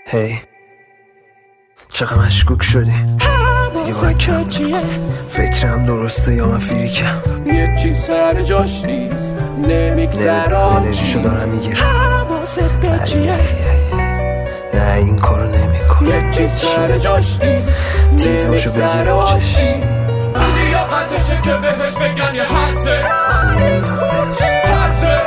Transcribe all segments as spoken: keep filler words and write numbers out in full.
هی چقدر مشکوک شدی دیگه باید کم فکرم درسته یا من فیریکم؟ یه چیز سر جاش نیست نمیگذره انرژیشو دارم میگیرم نه این کارو نمی کنم یه چیز سر جاش نیست تیز باشو بگیر بچش لیاقتشه که بهش بگن یه حرزه آخه نمیاد بهش حرزه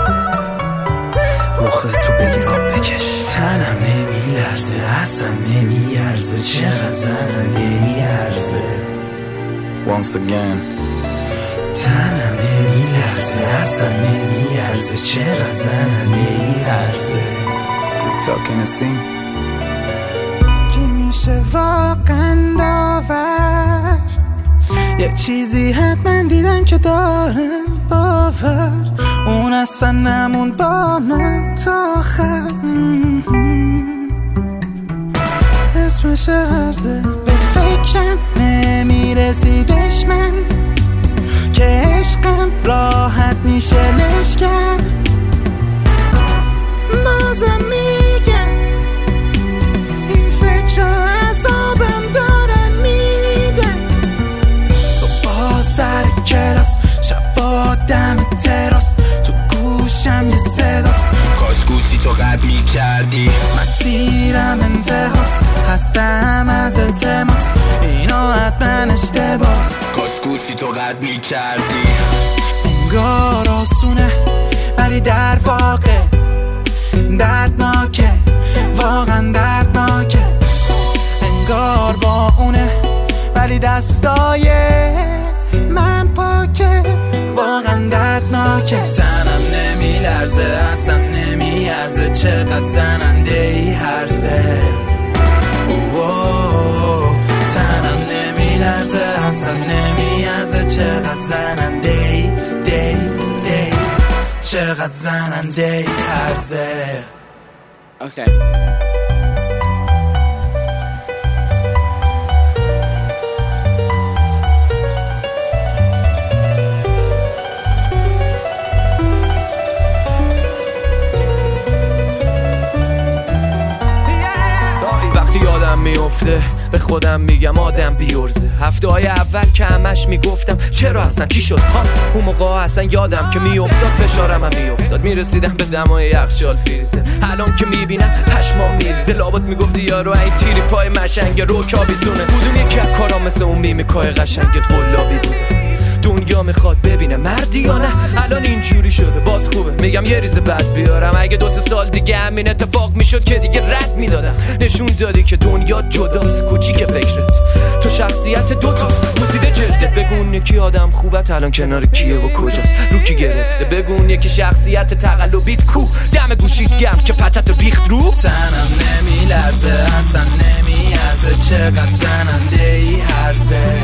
مخه تو بگیر آب بکش تنم نمی لرزه اصلا نمی ارزه چقدر زننده ای ارزه Once again تنم نمی لرزه اصلا نمی ارزه چقدر زننده ای ارزه TikTok in a scene که میشه واقعا داور یه چیزی حتما دیدم که دارم باور اون اصلا نمون با من تا آخر اسمش هرزه به فکرم نمیرسیدش من که عشقم راحت میشه لش کرد بازم میگم این فکر را عذابم دارن میدن تو با سر کلاس شب با دم تراس تو گوشم یه صداست کاش گوشی تو قد می کردی مسیرم انتهاست خستم از التماس اینا حتما اشتباس کاش گوشی تو قد می کردی انگار آسونه ولی در واقع دردناکه واقعا دردناکه انگار با اونه ولی دستای من پاکه واقعا دردناکه تنم نمی لرزه اصلا نمی ارزه چقدر زننده ای هرزه تنم نمی لرزه اصلا نمی ارزه چقدر زننده ای دی دی چقدر زننده ای هرزه Okay یادم میفته به خودم میگم آدم بیورزه هفته های اول که همش میگفتم چرا اصلا چی شد ها اون موقع اصلا یادم که میافتاد فشارم هم میافتاد میرسیدم به دمای یخچال فریزه الان که میبینم پشمام میریزه لابد میگفتی یارو این تیری پای مشنگ روکابیزونه بودون یکی از کارا مثل اون میمیکای قشنگت ولابی بوده دنیا میخواد ببینه مردی یا نه الان اینجوری شده باز خوبه میگم یه ریز بد بیارم اگه دو سه سال دیگه همین اتفاق میشد که دیگه رد میدادم نشون دادی که دنیا جداست کوچیک فکرت تو شخصیت دوتاست موزیده جلدت بگون یکی آدم خوبت الان کنار کیه و کجاست رو کی گرفته بگون یکی شخصیت تقلبیت کو دم گوشیت گم که پتت ریخت رو تنم نمی لرزه اصلا نمی ارزه چقدر زننده ای هرزه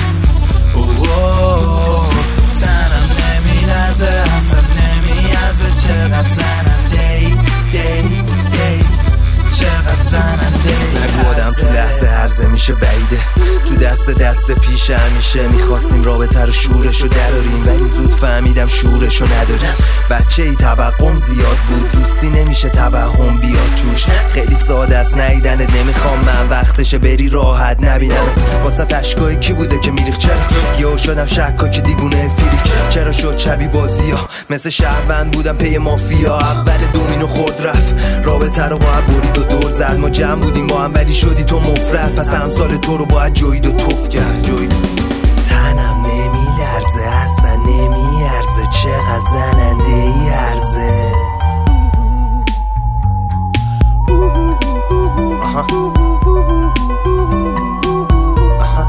تنم نمی لرزه اصلا نمی ارزه چقدر زننده ای دی دی چقدر زننده ای نگو آدم تو لحظه هرزه میشه بعیده تو دست دست پیش همیشه میخواستیم رابطه رو شورشو دراریم ولی زود فهمیدم شورشو نداریم بچه ای توقعم زیاد بود دوستی نمیشه توهم بیاد توش خیلی ساده است نیدنت نمیخوام من وقتشه بری راحت نبینمت واسه تشکای کی بوده که میریخ چرا یهو شدم شکا که دیوونه فیریک چرا شد شبی بازی ها مثل شهروند بودم پی مافیا اول دومینو خورد رفت رابطه رو باید برید و دور زد ما جمع بودیم با هم ولی شدی تو مفرد پس همسال تو رو باید جوید و توف کرد جوید تنم نمی لرزه اصلا نمی ارزه چقدر زننده ای ارزه آها آها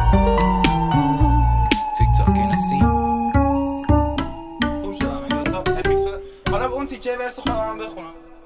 TikTok in a scene خوب شدم حالا اون تیکه ورس خودم بخونم